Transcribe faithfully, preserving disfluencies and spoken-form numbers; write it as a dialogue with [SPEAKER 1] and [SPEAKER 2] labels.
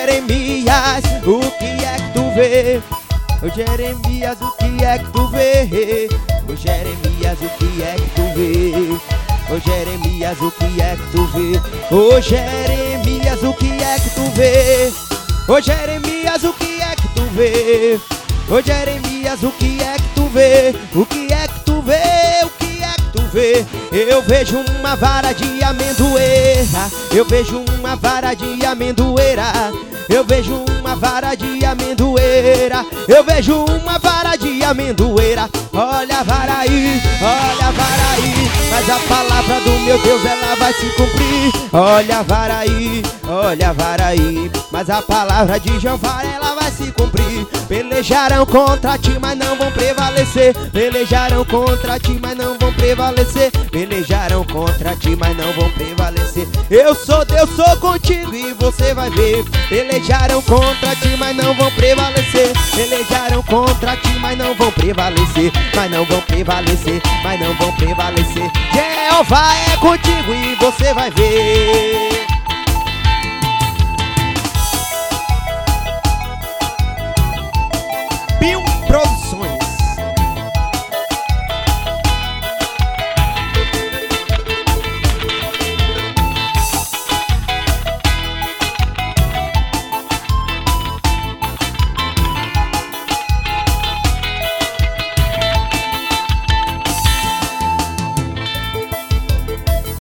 [SPEAKER 1] Jeremias, o que é que tu vê? Ô Jeremias, o que é que tu vê? Ô Jeremias, o que é que tu vê? Ô Jeremias, o que é que tu vê? Ô Jeremias, o que é que tu vê? Ô Jeremias, o que é que tu vê? Ô Jeremias, o que é que tu vê? O que é que tu vê? O que é que tu vê? Eu vejo uma vara de amendoeira, eu vejo uma vara de amendoeira, eu vejo uma vara de amendoeira, eu vejo uma vara de amendoeira. Olha a vara aí, olha a vara aí, mas a palavra do meu Deus ela vai se cumprir. Olha a vara aí, olha a vara aí, mas a palavra de Jeová ela vai se cumprir. Pelejarão contra ti, mas não vão prevalecer. Pelejarão contra ti, mas não vão prevalecer. Pelejarão contra ti, mas não vão prevalecer. Eu sou Deus, sou contigo e você vai ver. Pelejarão contra ti, mas não vão prevalecer. Pelejarão contra ti, mas não vão prevalecer. Mas não vão prevalecer, mas não vão prevalecer. Jeová é contigo e você vai ver.